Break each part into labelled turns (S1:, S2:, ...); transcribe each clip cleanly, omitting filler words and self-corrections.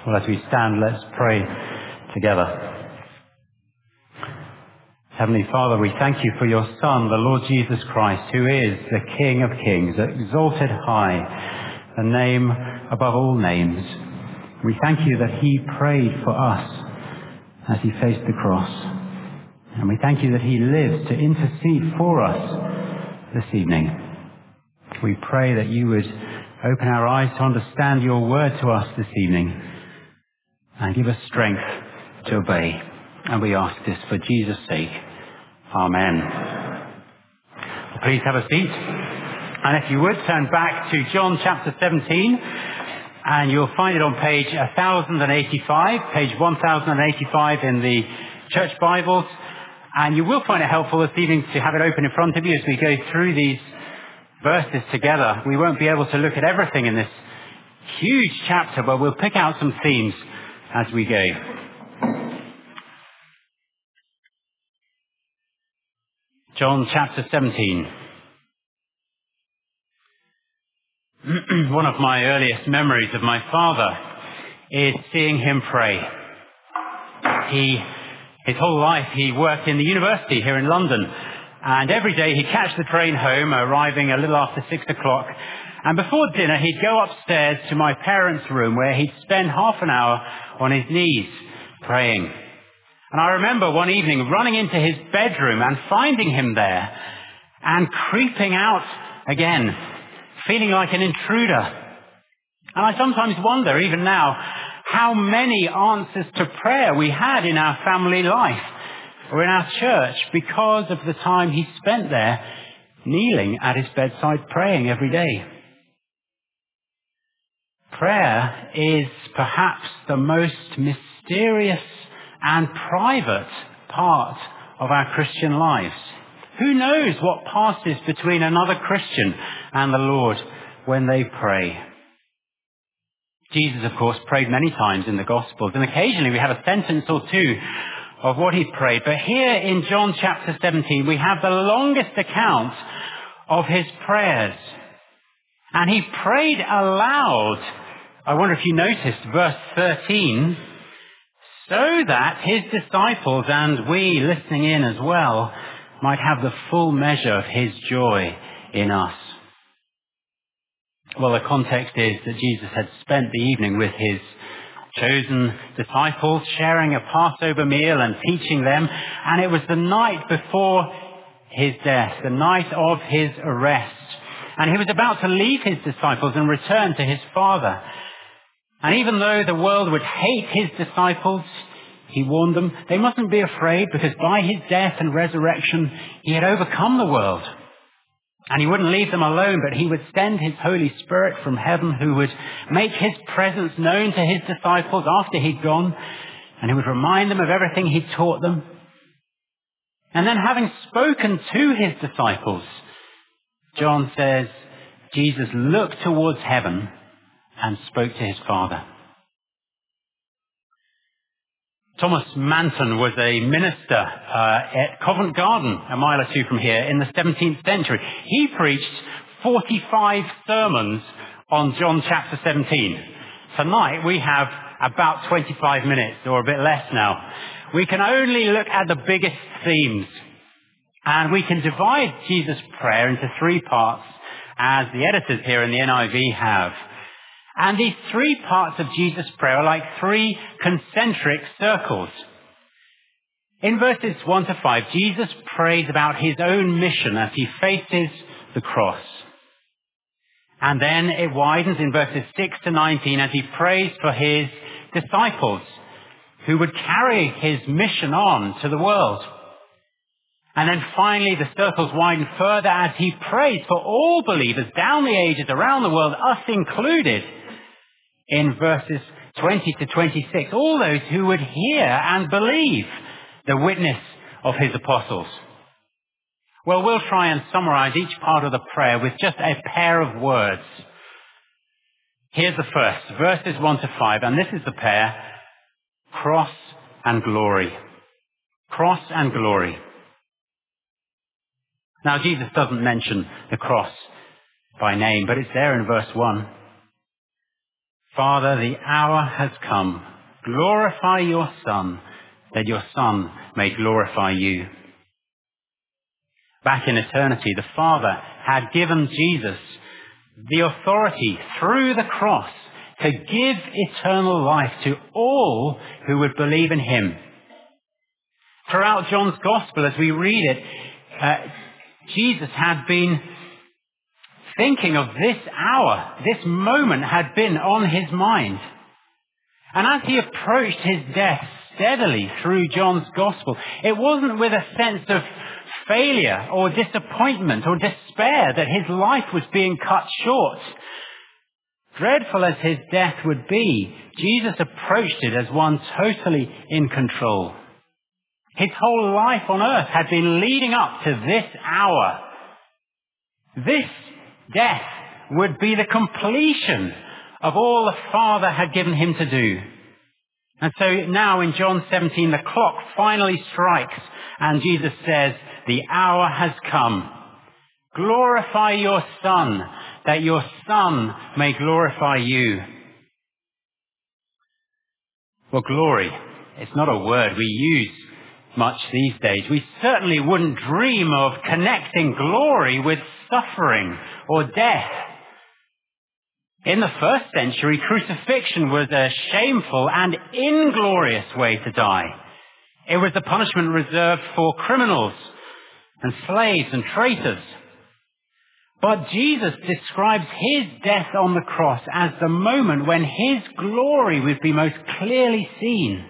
S1: Well, as we stand, let's pray together. Heavenly Father, we thank you for your Son, the Lord Jesus Christ, who is the King of Kings, exalted high, the name above all names. We thank you that he prayed for us as he faced the cross. And we thank you that he lives to intercede for us this evening. We pray that you would open our eyes to understand your word to us this evening and give us strength to obey. And we ask this for Jesus' sake. Amen. Please have a seat. And if you would, turn back to John chapter 17, and you'll find it on page 1085, page 1085 in the church Bibles. And you will find it helpful this evening to have it open in front of you as we go through these verses together. We won't be able to look at everything in this huge chapter, but we'll pick out some themes as we go. John chapter 17. One of my earliest memories of my father is seeing him pray. His whole life he worked in the university here in London, and every day he'd catch the train home, arriving a little after 6 o'clock, and before dinner he'd go upstairs to my parents' room where he'd spend half an hour on his knees praying. And I remember one evening running into his bedroom and finding him there and creeping out again, feeling like an intruder. And I sometimes wonder, even now, how many answers to prayer we had in our family life or in our church because of the time he spent there kneeling at his bedside praying every day. Prayer is perhaps the most mysterious and private part of our Christian lives. Who knows what passes between another Christian and the Lord when they pray? Jesus, of course, prayed many times in the Gospels, and occasionally we have a sentence or two of what he prayed. But here in John chapter 17, we have the longest account of his prayers. And he prayed aloud. I wonder if you noticed verse 13, so that his disciples and we listening in as well might have the full measure of his joy in us. Well, the context is that Jesus had spent the evening with his chosen disciples, sharing a Passover meal and teaching them, and it was the night before his death, the night of his arrest. And he was about to leave his disciples and return to his Father. And even though the world would hate his disciples, he warned them they mustn't be afraid, because by his death and resurrection, he had overcome the world. And he wouldn't leave them alone, but he would send his Holy Spirit from heaven, who would make his presence known to his disciples after he'd gone, and he would remind them of everything he'd taught them. And then, having spoken to his disciples, John says, Jesus looked towards heaven and spoke to his Father. Thomas Manton was a minister at Covent Garden, a mile or two from here, in the 17th century. He preached 45 sermons on John chapter 17. Tonight we have about 25 minutes, or a bit less now. We can only look at the biggest themes. And we can divide Jesus' prayer into three parts, as the editors here in the NIV have. And these three parts of Jesus' prayer are like three concentric circles. In verses 1 to 5, Jesus prays about his own mission as he faces the cross. And then it widens in verses 6 to 19 as he prays for his disciples who would carry his mission on to the world. And then finally the circles widen further as he prays for all believers down the ages around the world, us included, in verses 20 to 26, all those who would hear and believe the witness of his apostles. Well, we'll try and summarize each part of the prayer with just a pair of words. Here's the first, verses 1 to 5, and this is the pair, cross and glory. Cross and glory. Now, Jesus doesn't mention the cross by name, but it's there in verse 1. Father, the hour has come. Glorify your Son, that your Son may glorify you. Back in eternity, the Father had given Jesus the authority through the cross to give eternal life to all who would believe in him. Throughout John's Gospel, as we read it, Jesus had been thinking of this hour. This moment had been on his mind. And as he approached his death steadily through John's Gospel, it wasn't with a sense of failure or disappointment or despair that his life was being cut short. Dreadful as his death would be, Jesus approached it as one totally in control. His whole life on earth had been leading up to this hour. This death would be the completion of all the Father had given him to do. And so now in John 17, the clock finally strikes and Jesus says, the hour has come. Glorify your Son, that your Son may glorify you. Well, glory, it's not a word we use much these days. We certainly wouldn't dream of connecting glory with suffering or death. In the first century, crucifixion was a shameful and inglorious way to die. It was the punishment reserved for criminals and slaves and traitors. But Jesus describes his death on the cross as the moment when his glory would be most clearly seen.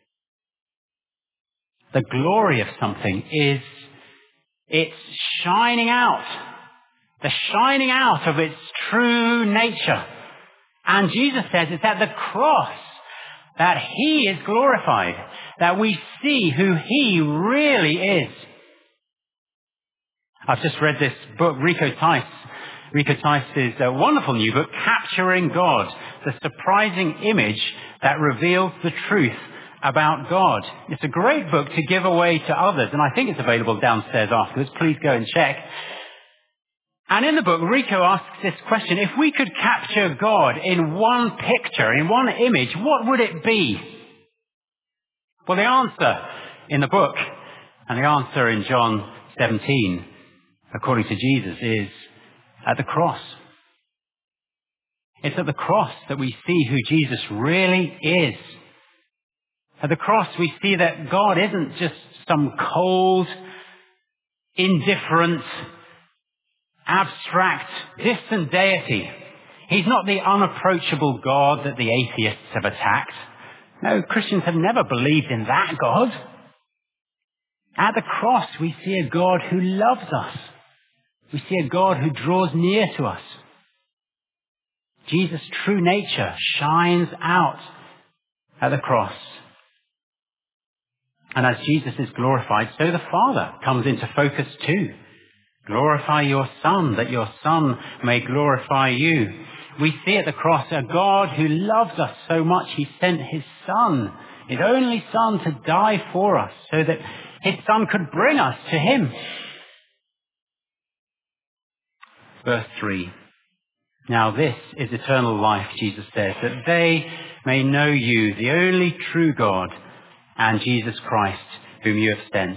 S1: The glory of something is its shining out, the shining out of its true nature. And Jesus says it's at the cross that he is glorified, that we see who he really is. I've just read this book, Rico Tice's wonderful new book, Capturing God, the surprising image that reveals the truth about God. It's a great book to give away to others, and I think it's available downstairs afterwards. Please go and check. And in the book, Rico asks this question: if we could capture God in one picture, in one image, what would it be? Well, the answer in the book, and the answer in John 17, according to Jesus, is at the cross. It's at the cross that we see who Jesus really is. At the cross we see that God isn't just some cold, indifferent, abstract, distant deity. He's not the unapproachable God that the atheists have attacked. No, Christians have never believed in that God. At the cross we see a God who loves us. We see a God who draws near to us. Jesus' true nature shines out at the cross. And as Jesus is glorified, so the Father comes into focus too. Glorify your Son, that your Son may glorify you. We see at the cross a God who loves us so much he sent his Son, his only Son, to die for us so that his Son could bring us to him. Verse 3. Now this is eternal life, Jesus says, that they may know you, the only true God, and Jesus Christ, whom you have sent.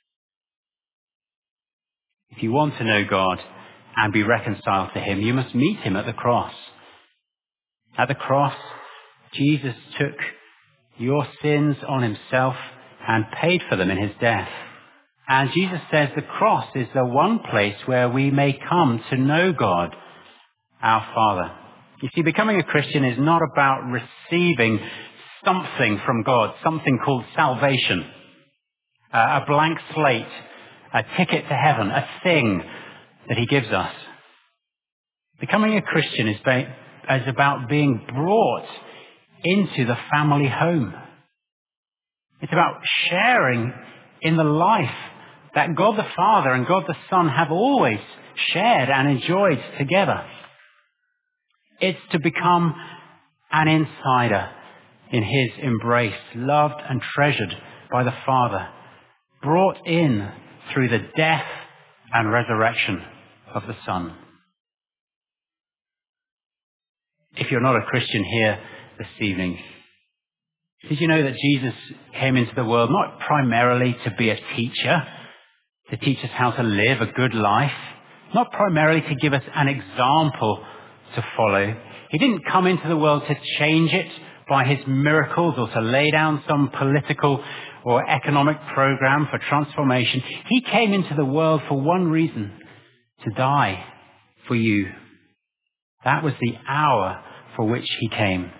S1: If you want to know God and be reconciled to him, you must meet him at the cross. At the cross, Jesus took your sins on himself and paid for them in his death. And Jesus says the cross is the one place where we may come to know God, our Father. You see, becoming a Christian is not about receiving something from God, something called salvation, a blank slate, a ticket to heaven, a thing that he gives us. Becoming a Christian is about being brought into the family home. It's about sharing in the life that God the Father and God the Son have always shared and enjoyed together. It's to become an insider in his embrace, loved and treasured by the Father, brought in through the death and resurrection of the Son. If you're not a Christian here this evening, did you know that Jesus came into the world not primarily to be a teacher, to teach us how to live a good life, not primarily to give us an example to follow. He didn't come into the world to change it by his miracles or to lay down some political or economic program for transformation. He came into the world for one reason: to die for you. That was the hour for which he came.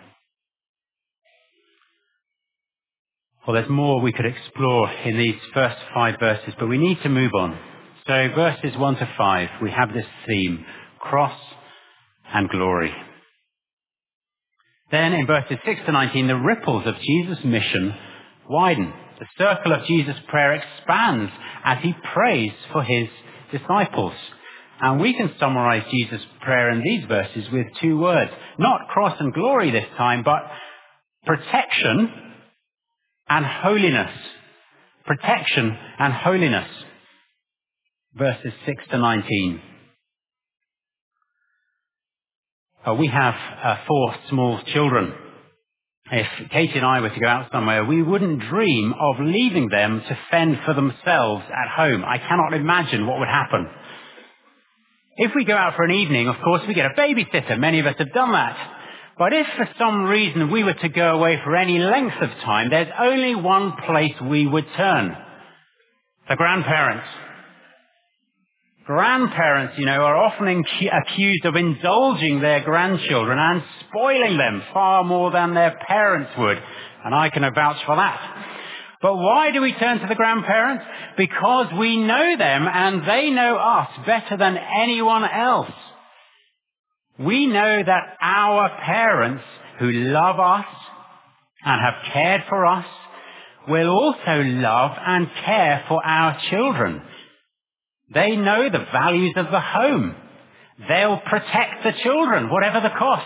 S1: Well, there's more we could explore in these first 5 verses, but we need to move on. So verses 1 to 5, we have this theme: cross and glory. Then in verses 6 to 19, the ripples of Jesus' mission widen. The circle of Jesus' prayer expands as he prays for his disciples. And we can summarize Jesus' prayer in these verses with 2 words. Not cross and glory this time, but protection and holiness. Protection and holiness. Verses 6 to 19. We have 4 small children. If Katie and I were to go out somewhere, we wouldn't dream of leaving them to fend for themselves at home. I cannot imagine what would happen. If we go out for an evening, of course, we get a babysitter. Many of us have done that. But if for some reason we were to go away for any length of time, there's only one place we would turn: the grandparents. Grandparents, are often accused of indulging their grandchildren and spoiling them far more than their parents would. And I can vouch for that. But why do we turn to the grandparents? Because we know them and they know us better than anyone else. We know that our parents, who love us and have cared for us, will also love and care for our children. They know the values of the home. They'll protect the children, whatever the cost.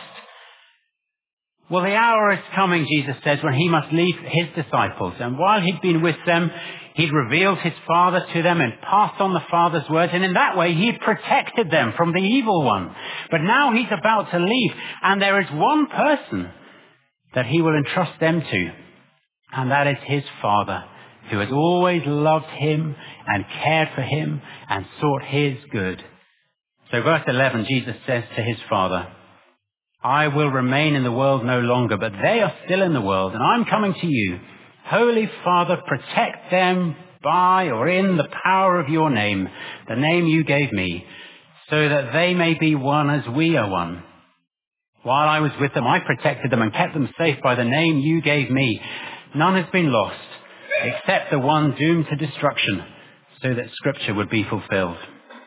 S1: Well, the hour is coming, Jesus says, when he must leave his disciples. And while he'd been with them, he'd revealed his Father to them and passed on the Father's words. And in that way, he'd protected them from the evil one. But now he's about to leave. And there is one person that he will entrust them to. And that is his Father, who has always loved him and cared for him and sought his good. So verse 11, Jesus says to his Father, I will remain in the world no longer, but they are still in the world, and I'm coming to you. Holy Father, protect them by or in the power of your name, the name you gave me, so that they may be one as we are one. While I was with them, I protected them and kept them safe by the name you gave me. None has been lost, except the one doomed to destruction, so that Scripture would be fulfilled.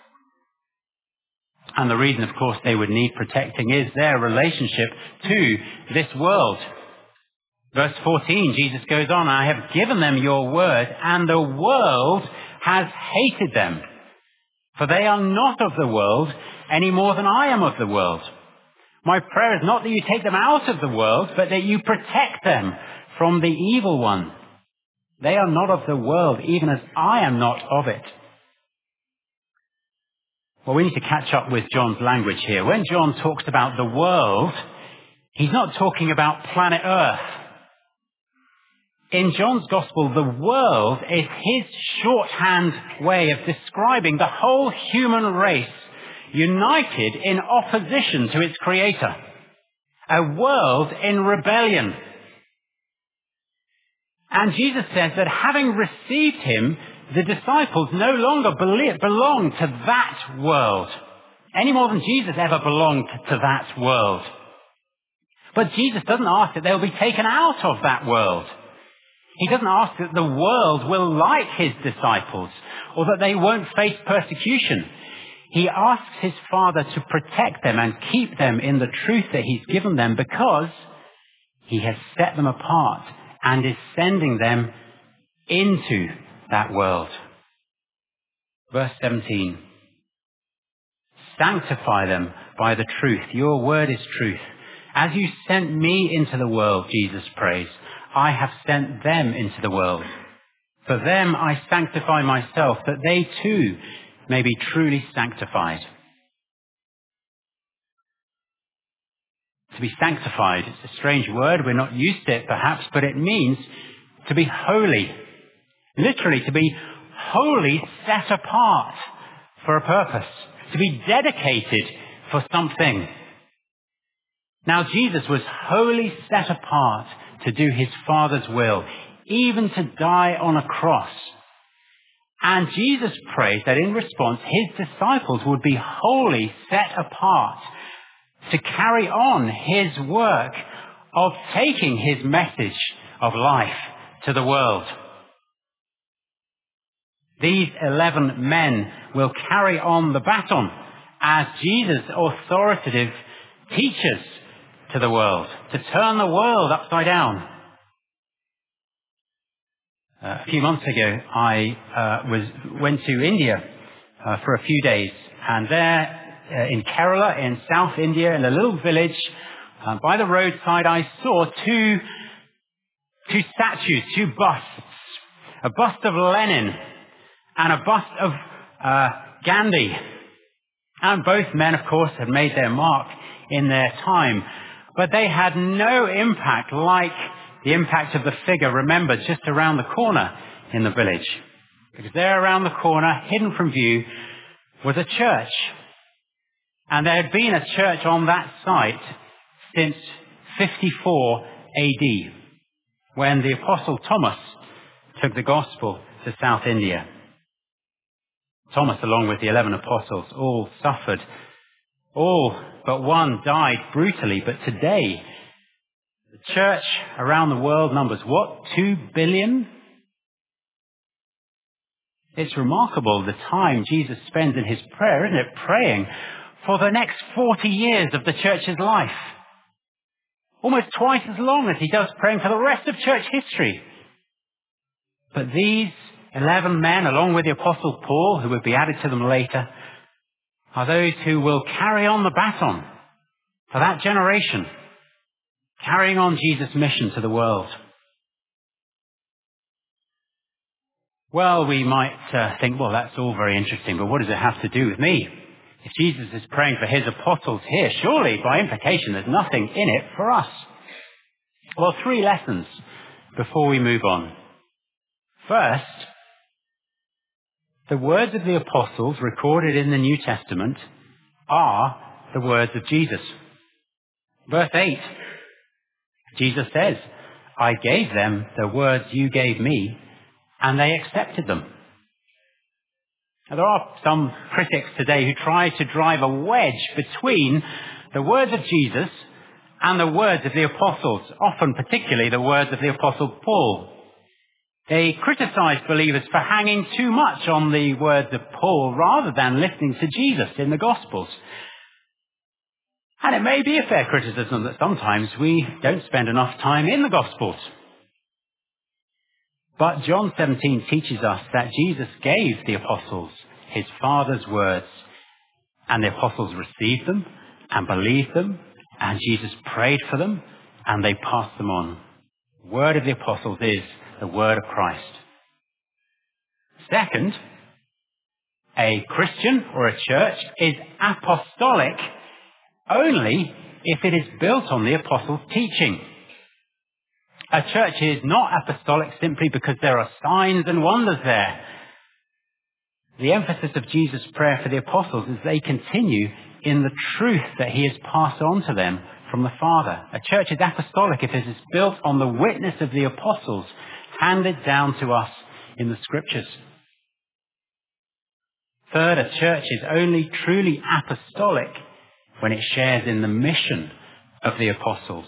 S1: And the reason, of course, they would need protecting is their relationship to this world. Verse 14, Jesus goes on, I have given them your word, and the world has hated them. For they are not of the world any more than I am of the world. My prayer is not that you take them out of the world, but that you protect them from the evil one. They are not of the world, even as I am not of it. Well, we need to catch up with John's language here. When John talks about the world, he's not talking about planet Earth. In John's Gospel, the world is his shorthand way of describing the whole human race united in opposition to its creator. A world in rebellion. And Jesus says that having received him, the disciples no longer belong to that world, any more than Jesus ever belonged to that world. But Jesus doesn't ask that they'll be taken out of that world. He doesn't ask that the world will like his disciples or that they won't face persecution. He asks his Father to protect them and keep them in the truth that he's given them because he has set them apart and is sending them into that world. Verse 17. Sanctify them by the truth. Your word is truth. As you sent me into the world, Jesus prays, I have sent them into the world. For them I sanctify myself, that they too may be truly sanctified. to be sanctified. It's a strange word. We're not used to it perhaps, but it means to be holy. Literally, to be wholly set apart for a purpose. To be dedicated for something. Now, Jesus was wholly set apart to do his Father's will, even to die on a cross. And Jesus prayed that in response, his disciples would be wholly set apart to carry on his work of taking his message of life to the world. These 11 men will carry on the baton as Jesus' authoritative teachers to the world, to turn the world upside down. A few months ago, I went to India for a few days, and there in Kerala, in South India, in a little village by the roadside, I saw two statues, two busts, a bust of Lenin and a bust of Gandhi. And both men, of course, had made their mark in their time, but they had no impact like the impact of the figure remembered just around the corner in the village. Because there around the corner, hidden from view, was a church. And there had been a church on that site since 54 AD, when the Apostle Thomas took the gospel to South India. Thomas, along with the 11 apostles, all suffered. All but one died brutally. But today, the church around the world numbers what? 2 billion? It's remarkable the time Jesus spends in his prayer, isn't it? Praying for the next 40 years of the church's life. Almost twice as long as he does praying for the rest of church history. But these 11 men, along with the Apostle Paul, who would be added to them later, are those who will carry on the baton for that generation, carrying on Jesus' mission to the world. Well, we might think, well, that's all very interesting, but what does it have to do with me? If Jesus is praying for his apostles here, surely, by implication, there's nothing in it for us. Well, 3 lessons before we move on. First, the words of the apostles recorded in the New Testament are the words of Jesus. Verse 8, Jesus says, I gave them the words you gave me, and they accepted them. Now, there are some critics today who try to drive a wedge between the words of Jesus and the words of the apostles, often particularly the words of the Apostle Paul. They criticize believers for hanging too much on the words of Paul rather than listening to Jesus in the Gospels. And it may be a fair criticism that sometimes we don't spend enough time in the Gospels. But John 17 teaches us that Jesus gave the apostles his Father's words, and the apostles received them and believed them, and Jesus prayed for them, and they passed them on. The word of the apostles is the word of Christ. Second, a Christian or a church is apostolic only if it is built on the apostles' teaching. A church is not apostolic simply because there are signs and wonders there. The emphasis of Jesus' prayer for the apostles is they continue in the truth that he has passed on to them from the Father. A church is apostolic if it is built on the witness of the apostles handed down to us in the Scriptures. Third, a church is only truly apostolic when it shares in the mission of the apostles.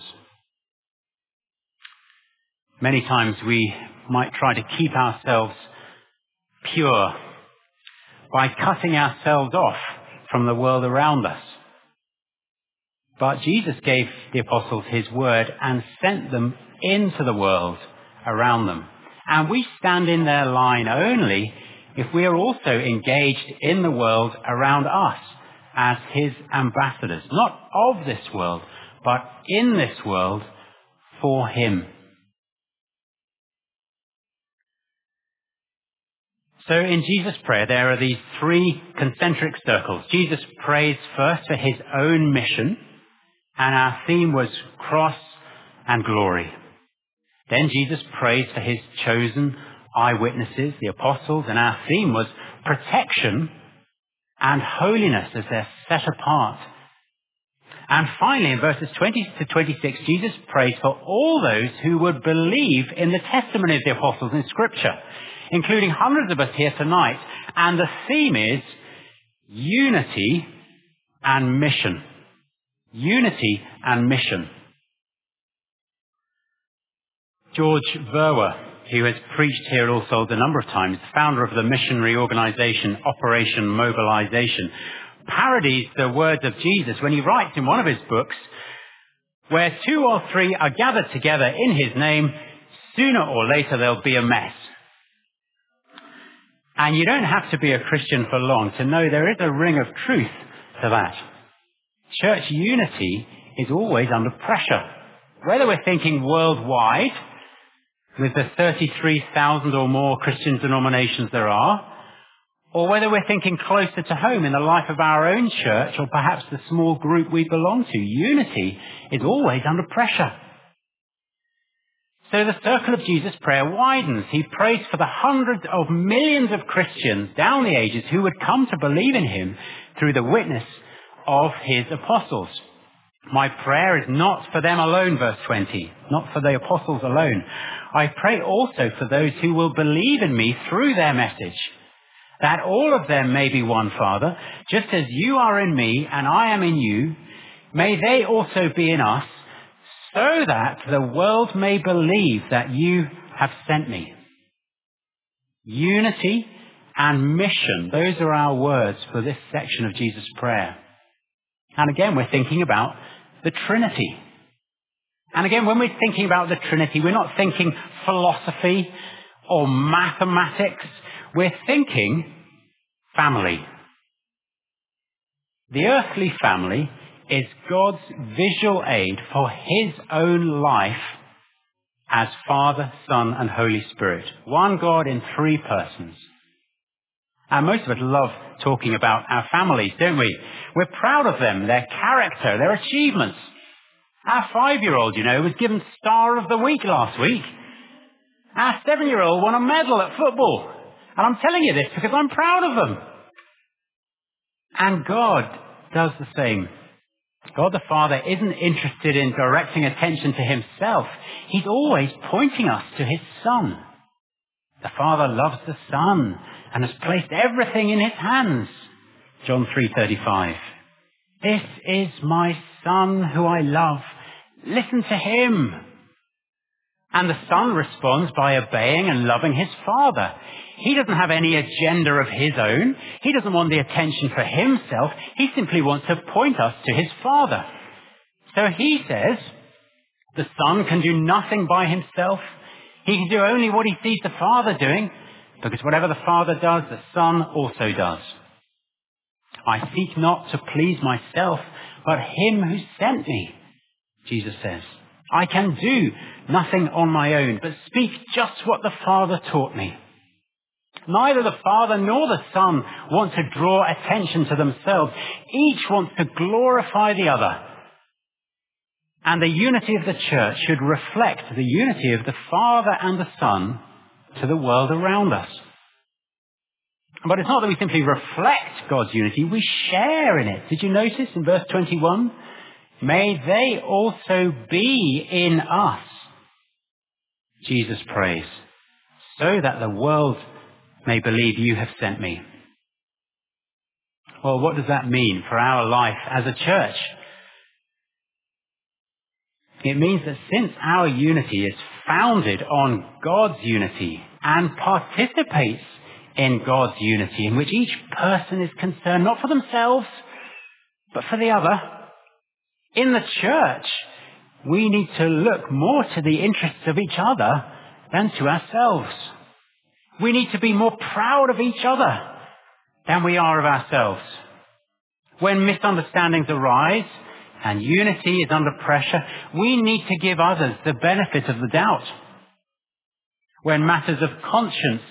S1: Many times we might try to keep ourselves pure by cutting ourselves off from the world around us. But Jesus gave the apostles his word and sent them into the world around them. And we stand in their line only if we are also engaged in the world around us as his ambassadors, not of this world, but in this world for him. So in Jesus' prayer, there are these 3 concentric circles. Jesus prays first for his own mission And our theme was cross and glory. Then Jesus prays for his chosen eyewitnesses, the apostles, and our theme was protection and holiness as they're set apart. And finally, in verses 20 to 26, Jesus prays for all those who would believe in the testimony of the apostles in Scripture, including hundreds of us here tonight. And the theme is unity and mission. Unity and mission. George Verwer, who has preached here at All Souls a number of times, founder of the missionary organization Operation Mobilization, parodies the words of Jesus when he writes in one of his books, where 2 or 3 are gathered together in his name, sooner or later there'll be a mess. And you don't have to be a Christian for long to know there is a ring of truth to that. Church unity is always under pressure. Whether we're thinking worldwide, with the 33,000 or more Christian denominations there are, or whether we're thinking closer to home in the life of our own church or perhaps the small group we belong to, unity is always under pressure. So the circle of Jesus' prayer widens. He prays for the hundreds of millions of Christians down the ages who would come to believe in him through the witness of his apostles. My prayer is not for them alone, verse 20, not for the apostles alone. I pray also for those who will believe in me through their message, that all of them may be one, Father, just as you are in me and I am in you. May they also be in us, so that the world may believe that you have sent me. Unity and mission, those are our words for this section of Jesus' prayer. And again, we're thinking about the Trinity. And again, when we're thinking about the Trinity, we're not thinking philosophy or mathematics. We're thinking family. The earthly family is God's visual aid for his own life as Father, Son, and Holy Spirit. One God in 3 persons. And most of us love talking about our families, don't we? We're proud of them, their character, their achievements. Our 5-year-old, was given Star of the Week last week. Our 7-year-old won a medal at football. And I'm telling you this because I'm proud of them. And God does the same. God the Father isn't interested in directing attention to himself. He's always pointing us to his Son. The Father loves the Son and has placed everything in his hands. John 3:35. This is my Son who I love. Listen to him. And the Son responds by obeying and loving his Father. He doesn't have any agenda of his own. He doesn't want the attention for himself. He simply wants to point us to his Father. So he says, the Son can do nothing by himself. He can do only what he sees the Father doing, because whatever the Father does, the Son also does. I seek not to please myself, but him who sent me, Jesus says. I can do nothing on my own, but speak just what the Father taught me. Neither the Father nor the Son want to draw attention to themselves. Each wants to glorify the other. And the unity of the church should reflect the unity of the Father and the Son to the world around us. But it's not that we simply reflect God's unity, we share in it. Did you notice in verse 21? May they also be in us, Jesus prays, so that the world may believe you have sent me. Well, what does that mean for our life as a church? It means that since our unity is founded on God's unity and participates in God's unity, in which each person is concerned not for themselves, but for the other, in the church, we need to look more to the interests of each other than to ourselves. We need to be more proud of each other than we are of ourselves. When misunderstandings arise and unity is under pressure, we need to give others the benefit of the doubt. When matters of conscience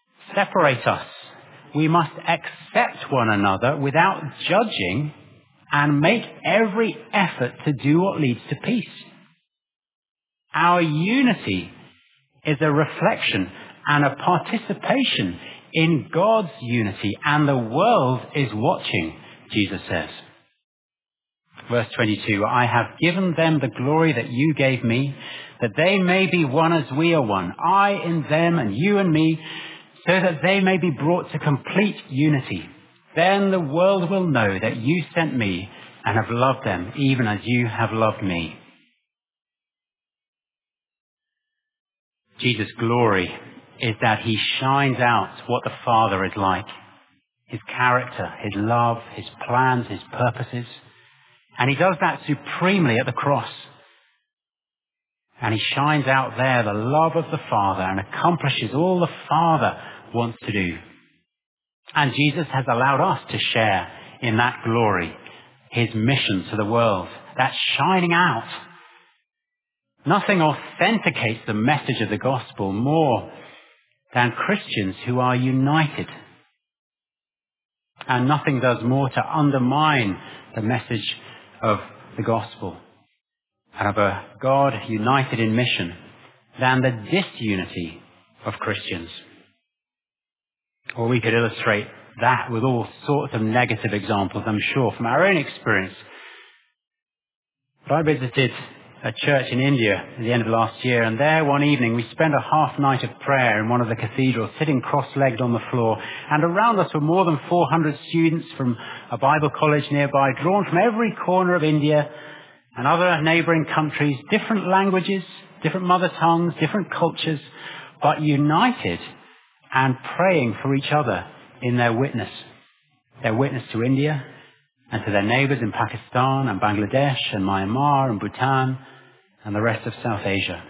S1: separate us, we must accept one another without judging and make every effort to do what leads to peace. Our unity is a reflection and a participation in God's unity, and the world is watching, Jesus says. Verse 22, I have given them the glory that you gave me, that they may be one as we are one, I in them and you in me, so that they may be brought to complete unity. Then the world will know that you sent me and have loved them, even as you have loved me. Jesus' glory is that he shines out what the Father is like. His character, his love, his plans, his purposes. And he does that supremely at the cross. And he shines out there the love of the Father and accomplishes all the Father wants to do. And Jesus has allowed us to share in that glory, his mission to the world, that shining out. Nothing authenticates the message of the gospel more than Christians who are united. And nothing does more to undermine the message of the gospel and of a God united in mission than the disunity of Christians. Or we could illustrate that with all sorts of negative examples, I'm sure, from our own experience. But I visited a church in India at the end of last year, and there one evening we spent a half night of prayer in one of the cathedrals, sitting cross-legged on the floor, and around us were more than 400 students from a Bible college nearby, drawn from every corner of India and other neighbouring countries, different languages, different mother tongues, different cultures, but united and praying for each other in their witness to India and to their neighbours in Pakistan and Bangladesh and Myanmar and Bhutan and the rest of South Asia.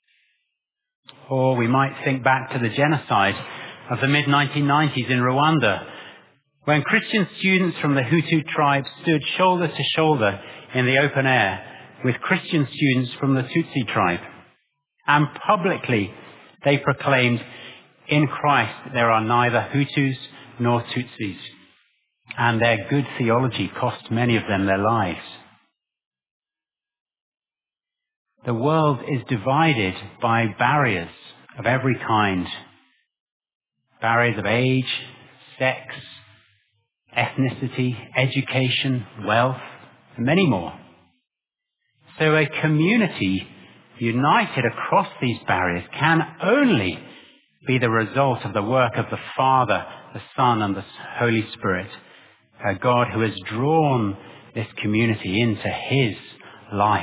S1: Or we might think back to the genocide of the mid-1990s in Rwanda, when Christian students from the Hutu tribe stood shoulder to shoulder in the open air with Christian students from the Tutsi tribe. And publicly they proclaimed, in Christ there are neither Hutus nor Tutsis. And their good theology cost many of them their lives. The world is divided by barriers of every kind. Barriers of age, sex, ethnicity, education, wealth, and many more. So a community united across these barriers can only be the result of the work of the Father, the Son, and the Holy Spirit, a God who has drawn this community into his life.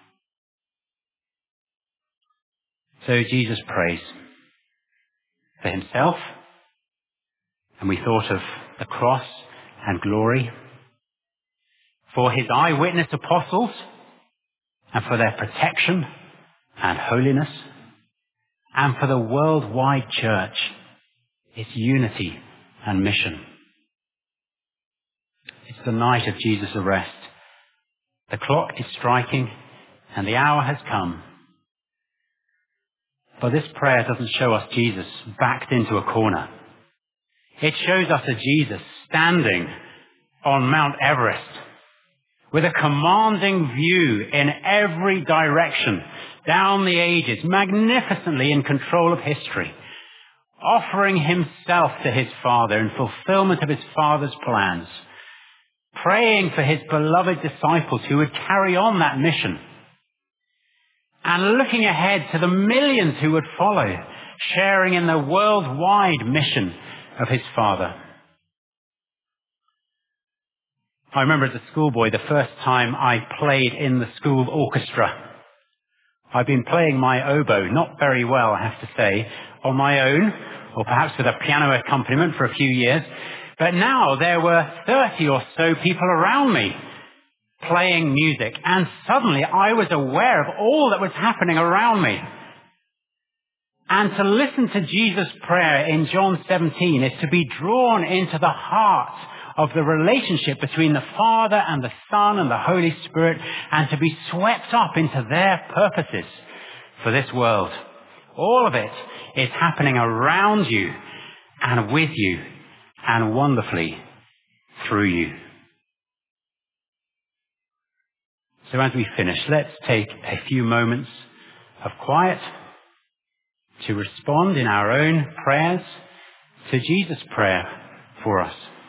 S1: So Jesus prays for himself, and we thought of the cross and glory, for his eyewitness apostles, and for their protection and holiness, and for the worldwide church, its unity and mission. It's the night of Jesus' arrest. The clock is striking, and the hour has come. But this prayer doesn't show us Jesus backed into a corner. It shows us a Jesus standing on Mount Everest with a commanding view in every direction, down the ages, magnificently in control of history, offering himself to his Father in fulfillment of his Father's plans, praying for his beloved disciples who would carry on that mission, and looking ahead to the millions who would follow, sharing in the worldwide mission of his Father. I remember as a schoolboy the first time I played in the school orchestra. I've been playing my oboe, not very well, I have to say, on my own, or perhaps with a piano accompaniment for a few years. But now there were 30 or so people around me playing music, and suddenly I was aware of all that was happening around me. And to listen to Jesus' prayer in John 17 is to be drawn into the heart of the relationship between the Father and the Son and the Holy Spirit, and to be swept up into their purposes for this world. All of it is happening around you and with you and wonderfully through you. So as we finish, let's take a few moments of quiet to respond in our own prayers to Jesus' prayer for us.